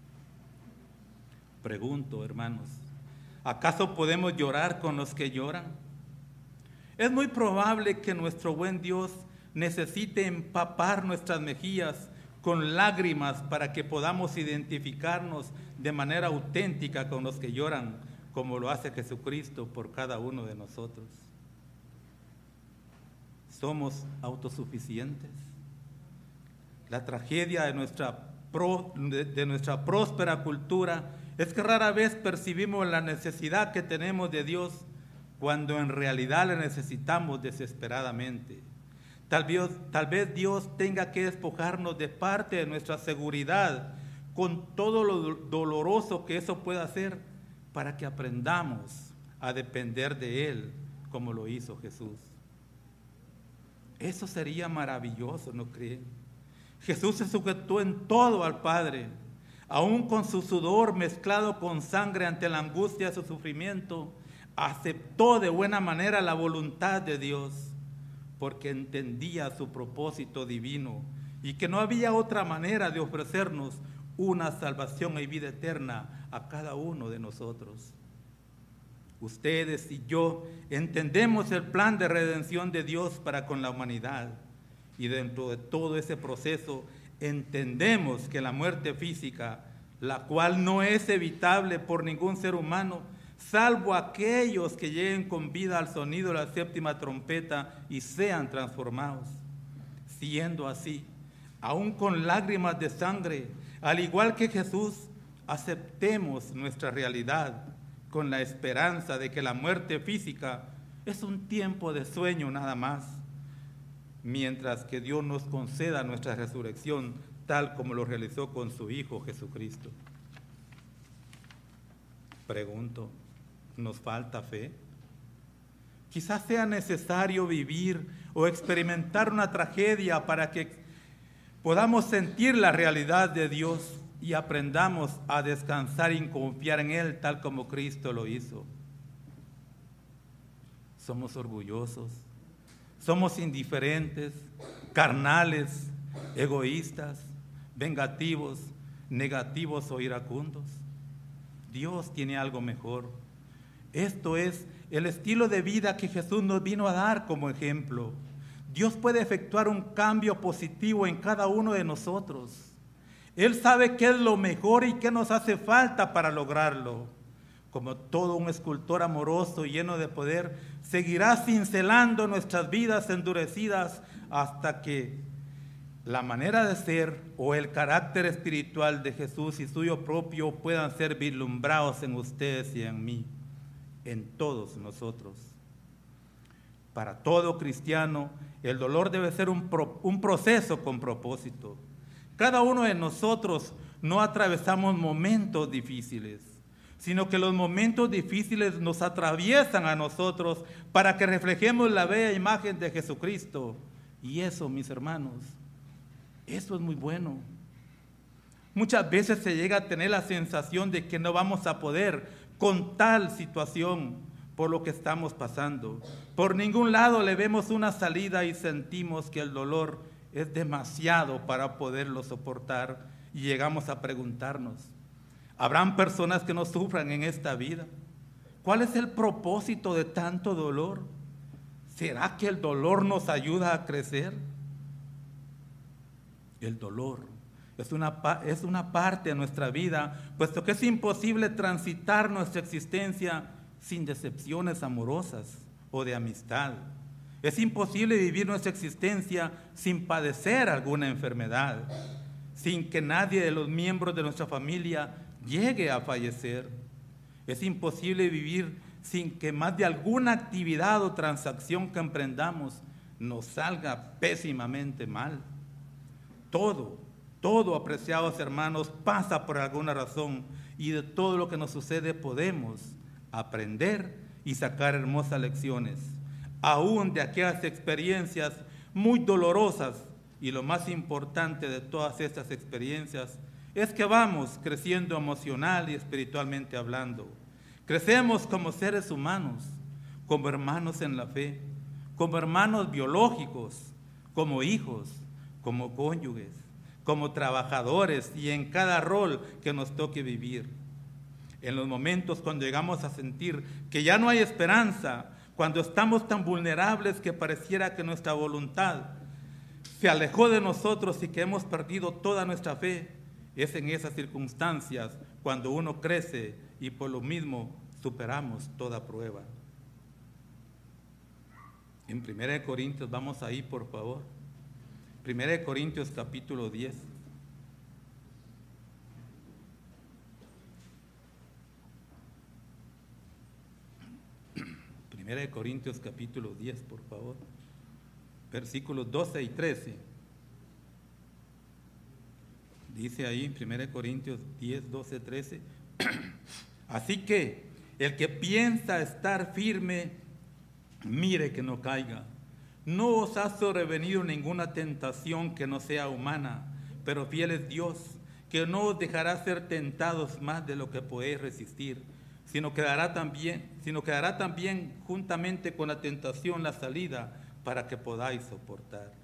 Pregunto, hermanos, ¿acaso podemos llorar con los que lloran? Es muy probable que nuestro buen Dios necesite empapar nuestras mejillas con lágrimas para que podamos identificarnos de manera auténtica con los que lloran, como lo hace Jesucristo por cada uno de nosotros. ¿Somos autosuficientes? La tragedia de nuestra próspera cultura es que rara vez percibimos la necesidad que tenemos de Dios cuando en realidad le necesitamos desesperadamente. Tal vez Dios tenga que despojarnos de parte de nuestra seguridad con todo lo doloroso que eso pueda hacer para que aprendamos a depender de Él como lo hizo Jesús. Eso sería maravilloso, ¿no creen? Jesús se sujetó en todo al Padre, aún con su sudor mezclado con sangre ante la angustia de su sufrimiento, aceptó de buena manera la voluntad de Dios, porque entendía su propósito divino y que no había otra manera de ofrecernos una salvación y vida eterna a cada uno de nosotros. Ustedes y yo entendemos el plan de redención de Dios para con la humanidad, y dentro de todo ese proceso entendemos que la muerte física, la cual no es evitable por ningún ser humano, salvo aquellos que lleguen con vida al sonido de la séptima trompeta y sean transformados. Siendo así, aún con lágrimas de sangre, al igual que Jesús, aceptemos nuestra realidad con la esperanza de que la muerte física es un tiempo de sueño nada más, mientras que Dios nos conceda nuestra resurrección tal como lo realizó con su Hijo Jesucristo. Pregunto, ¿nos falta fe? Quizás sea necesario vivir o experimentar una tragedia para que podamos sentir la realidad de Dios y aprendamos a descansar y confiar en Él tal como Cristo lo hizo. Somos orgullosos, somos indiferentes, carnales, egoístas, vengativos, negativos o iracundos. Dios tiene algo mejor. Esto es el estilo de vida que Jesús nos vino a dar como ejemplo. Dios puede efectuar un cambio positivo en cada uno de nosotros. Él sabe qué es lo mejor y qué nos hace falta para lograrlo. Como todo un escultor amoroso y lleno de poder, seguirá cincelando nuestras vidas endurecidas hasta que la manera de ser o el carácter espiritual de Jesús y suyo propio puedan ser vislumbrados en ustedes y en mí, en todos nosotros. Para todo cristiano, el dolor debe ser un proceso con propósito. Cada uno de nosotros no atravesamos momentos difíciles, sino que los momentos difíciles nos atraviesan a nosotros para que reflejemos la bella imagen de Jesucristo. Y eso, mis hermanos, eso es muy bueno. Muchas veces se llega a tener la sensación de que no vamos a poder con tal situación por lo que estamos pasando. Por ningún lado le vemos una salida y sentimos que el dolor es demasiado para poderlo soportar y llegamos a preguntarnos, ¿habrán personas que no sufran en esta vida? ¿Cuál es el propósito de tanto dolor? ¿Será que el dolor nos ayuda a crecer? El dolor es una parte de nuestra vida, puesto que es imposible transitar nuestra existencia sin decepciones amorosas o de amistad. Es imposible vivir nuestra existencia sin padecer alguna enfermedad, sin que nadie de los miembros de nuestra familia llegue a fallecer. Es imposible vivir sin que más de alguna actividad o transacción que emprendamos nos salga pésimamente mal. Todo, apreciados hermanos, pasa por alguna razón y de todo lo que nos sucede podemos aprender y sacar hermosas lecciones, aún de aquellas experiencias muy dolorosas. Y lo más importante de todas estas experiencias es que vamos creciendo emocional y espiritualmente hablando. Crecemos como seres humanos, como hermanos en la fe, como hermanos biológicos, como hijos, como cónyuges, como trabajadores y en cada rol que nos toque vivir. En los momentos cuando llegamos a sentir que ya no hay esperanza, cuando estamos tan vulnerables que pareciera que nuestra voluntad se alejó de nosotros y que hemos perdido toda nuestra fe, es en esas circunstancias cuando uno crece y por lo mismo superamos toda prueba. En 1 Corintios, vamos ahí por favor. 1 Corintios capítulo 10. 1 Corintios capítulo 10, por favor. Versículos 12 y 13. Dice ahí, 1 Corintios 10, 12, 13. Así que el que piensa estar firme, mire que no caiga. No os ha sobrevenido ninguna tentación que no sea humana, pero fiel es Dios, que no os dejará ser tentados más de lo que podéis resistir, sino que dará también juntamente con la tentación la salida para que podáis soportar.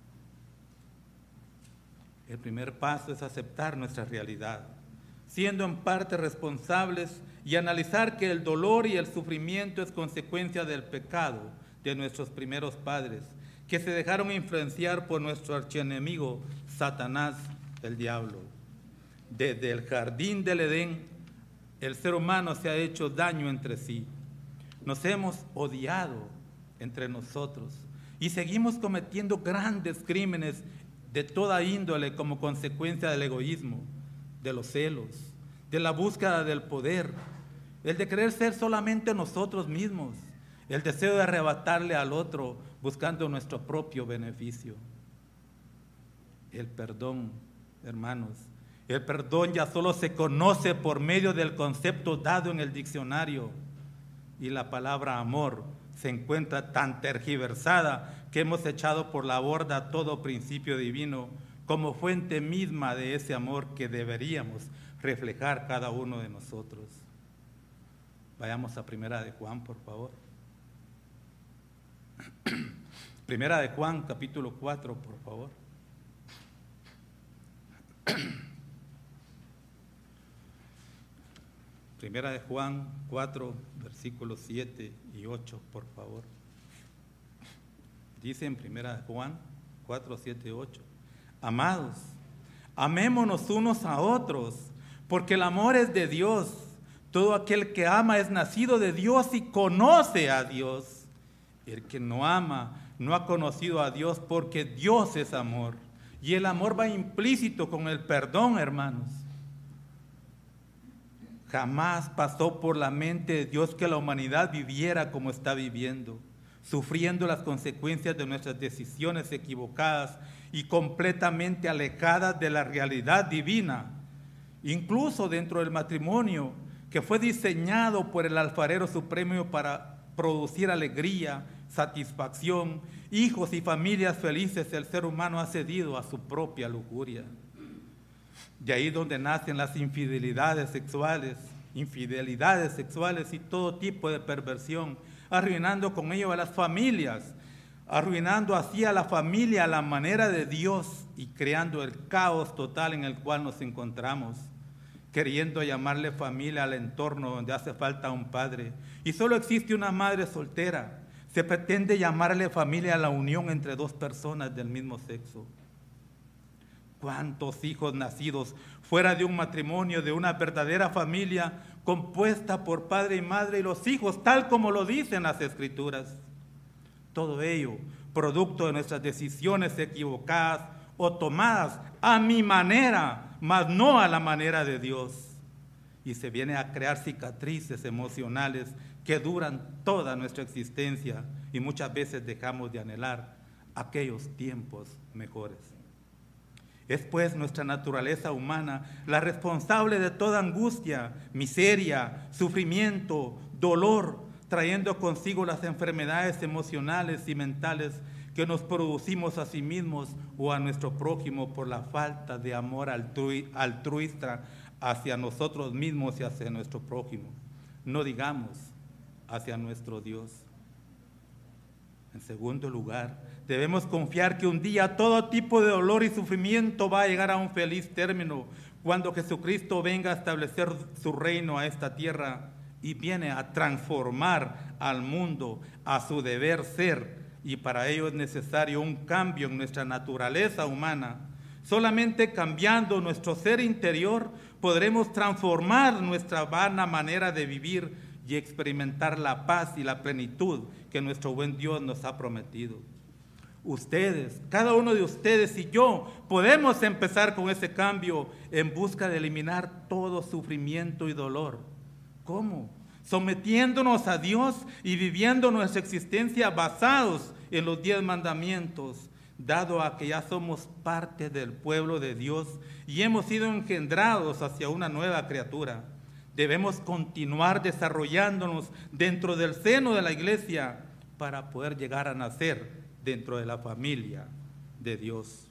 El primer paso es aceptar nuestra realidad, siendo en parte responsables y analizar que el dolor y el sufrimiento es consecuencia del pecado de nuestros primeros padres, que se dejaron influenciar por nuestro archienemigo Satanás, el diablo. Desde el jardín del Edén, el ser humano se ha hecho daño entre sí. Nos hemos odiado entre nosotros y seguimos cometiendo grandes crímenes de toda índole como consecuencia del egoísmo, de los celos, de la búsqueda del poder, el de querer ser solamente nosotros mismos, el deseo de arrebatarle al otro buscando nuestro propio beneficio. El perdón, hermanos, el perdón ya solo se conoce por medio del concepto dado en el diccionario, y la palabra amor se encuentra tan tergiversada que hemos echado por la borda todo principio divino como fuente misma de ese amor que deberíamos reflejar cada uno de nosotros. Vayamos a Primera de Juan, por favor. Primera de Juan, capítulo 4, por favor. Primera de Juan 4, versículos 7 y 8, por favor. Dice en Primera de Juan 4, 7 y 8: Amados, amémonos unos a otros, porque el amor es de Dios. Todo aquel que ama es nacido de Dios y conoce a Dios. El que no ama no ha conocido a Dios, porque Dios es amor. Y el amor va implícito con el perdón, hermanos. Jamás pasó por la mente de Dios que la humanidad viviera como está viviendo, sufriendo las consecuencias de nuestras decisiones equivocadas y completamente alejadas de la realidad divina. Incluso dentro del matrimonio, que fue diseñado por el alfarero supremo para producir alegría, satisfacción, hijos y familias felices, el ser humano ha cedido a su propia lujuria. De ahí donde nacen las infidelidades sexuales y todo tipo de perversión, arruinando con ello a las familias, arruinando así a la familia a la manera de Dios y creando el caos total en el cual nos encontramos, queriendo llamarle familia al entorno donde hace falta un padre y solo existe una madre soltera. Se pretende llamarle familia a la unión entre dos personas del mismo sexo. ¿Cuántos hijos nacidos fuera de un matrimonio, de una verdadera familia compuesta por padre y madre y los hijos, tal como lo dicen las Escrituras? Todo ello producto de nuestras decisiones equivocadas o tomadas a mi manera, mas no a la manera de Dios. Y se viene a crear cicatrices emocionales que duran toda nuestra existencia y muchas veces dejamos de anhelar aquellos tiempos mejores. Es pues nuestra naturaleza humana la responsable de toda angustia, miseria, sufrimiento, dolor, trayendo consigo las enfermedades emocionales y mentales que nos producimos a sí mismos o a nuestro prójimo por la falta de amor altruista hacia nosotros mismos y hacia nuestro prójimo. No digamos hacia nuestro Dios. En segundo lugar, debemos confiar que un día todo tipo de dolor y sufrimiento va a llegar a un feliz término cuando Jesucristo venga a establecer su reino a esta tierra y viene a transformar al mundo a su deber ser, y para ello es necesario un cambio en nuestra naturaleza humana. Solamente cambiando nuestro ser interior podremos transformar nuestra vana manera de vivir y experimentar la paz y la plenitud que nuestro buen Dios nos ha prometido. Ustedes, cada uno de ustedes y yo, podemos empezar con ese cambio en busca de eliminar todo sufrimiento y dolor. ¿Cómo? Sometiéndonos a Dios y viviendo nuestra existencia basados en los 10 mandamientos, dado a que ya somos parte del pueblo de Dios y hemos sido engendrados hacia una nueva criatura. Debemos continuar desarrollándonos dentro del seno de la iglesia para poder llegar a nacer dentro de la familia de Dios.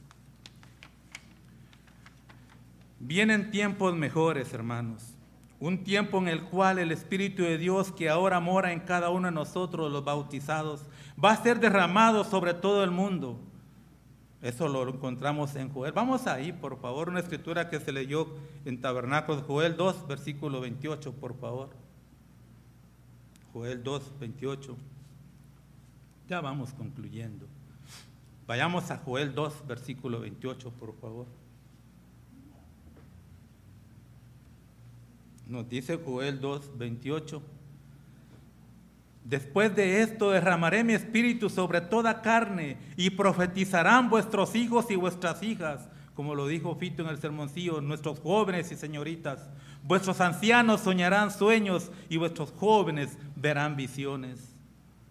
Vienen tiempos mejores, hermanos. Un tiempo en el cual el Espíritu de Dios, que ahora mora en cada uno de nosotros, los bautizados, va a ser derramado sobre todo el mundo. Eso lo encontramos en Joel. Vamos ahí, por favor, una escritura que se leyó en Tabernáculos, Joel 2, versículo 28, por favor. Joel 2, 28. Ya vamos concluyendo. Vayamos a Joel 2, versículo 28, por favor. Nos dice Joel 2, 28. Después de esto derramaré mi espíritu sobre toda carne y profetizarán vuestros hijos y vuestras hijas, como lo dijo Fito en el sermoncillo, nuestros jóvenes y señoritas. Vuestros ancianos soñarán sueños y vuestros jóvenes verán visiones.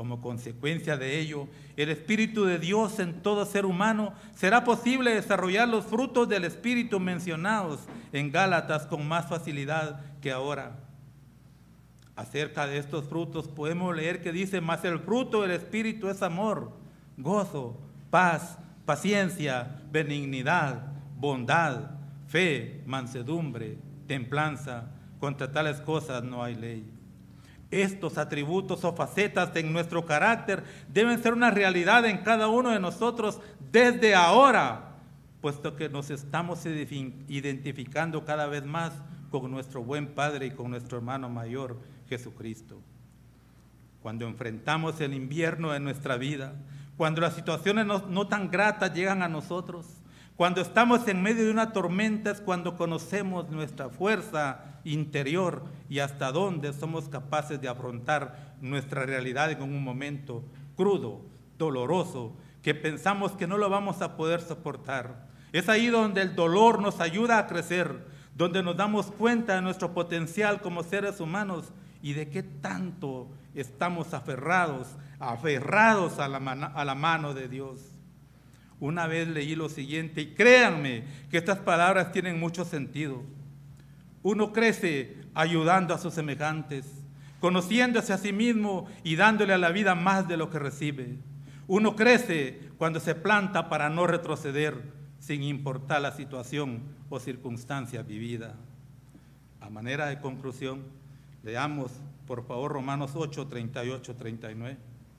Como consecuencia de ello, el Espíritu de Dios en todo ser humano, será posible desarrollar los frutos del Espíritu mencionados en Gálatas con más facilidad que ahora. Acerca de estos frutos podemos leer que dice: mas el fruto del Espíritu es amor, gozo, paz, paciencia, benignidad, bondad, fe, mansedumbre, templanza. Contra tales cosas no hay ley. Estos atributos o facetas en nuestro carácter deben ser una realidad en cada uno de nosotros desde ahora, puesto que nos estamos identificando cada vez más con nuestro buen Padre y con nuestro hermano mayor, Jesucristo. Cuando enfrentamos el invierno de nuestra vida, cuando las situaciones no tan gratas llegan a nosotros, cuando estamos en medio de una tormenta, es cuando conocemos nuestra fuerza interior y hasta dónde somos capaces de afrontar nuestra realidad en un momento crudo, doloroso, que pensamos que no lo vamos a poder soportar. Es ahí donde el dolor nos ayuda a crecer, donde nos damos cuenta de nuestro potencial como seres humanos y de qué tanto estamos aferrados a la mano de Dios. Una vez leí lo siguiente, y créanme que estas palabras tienen mucho sentido. Uno crece ayudando a sus semejantes, conociéndose a sí mismo y dándole a la vida más de lo que recibe. Uno crece cuando se planta para no retroceder, sin importar la situación o circunstancia vivida. A manera de conclusión, leamos por favor Romanos 8, 38, 39.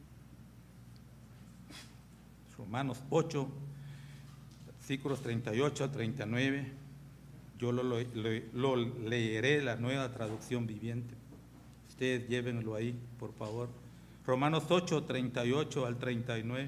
Romanos 8, versículos 38 a 39. Yo lo leeré, la Nueva Traducción Viviente. Ustedes llévenlo ahí, por favor. Romanos 8, 38 al 39.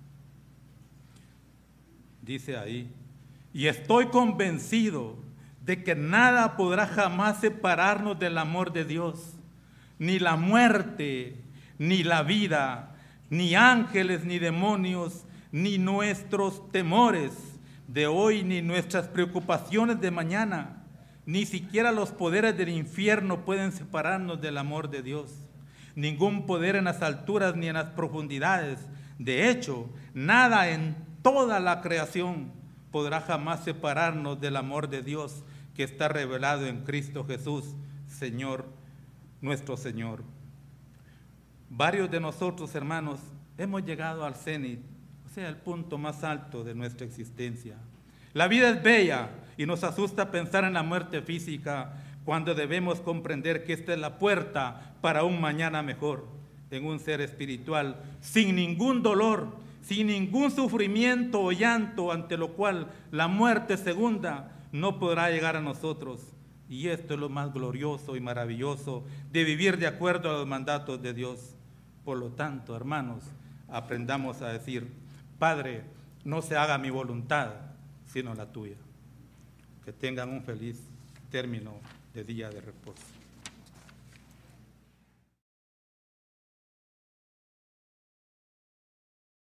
Dice ahí: y estoy convencido de que nada podrá jamás separarnos del amor de Dios, ni la muerte, ni la vida, ni ángeles, ni demonios, ni nuestros temores de hoy, ni nuestras preocupaciones de mañana, ni siquiera los poderes del infierno pueden separarnos del amor de Dios. Ningún poder en las alturas ni en las profundidades. De hecho, nada en toda la creación podrá jamás separarnos del amor de Dios que está revelado en Cristo Jesús, Señor, nuestro Señor. Varios de nosotros, hermanos, hemos llegado al cenit, o sea, el punto más alto de nuestra existencia. La vida es bella y nos asusta pensar en la muerte física, cuando debemos comprender que esta es la puerta para un mañana mejor, en un ser espiritual, sin ningún dolor, sin ningún sufrimiento o llanto, ante lo cual la muerte segunda no podrá llegar a nosotros. Y esto es lo más glorioso y maravilloso de vivir de acuerdo a los mandatos de Dios. Por lo tanto, hermanos, aprendamos a decir: Padre, no se haga mi voluntad, sino la tuya. Que tengan un feliz término de día de reposo.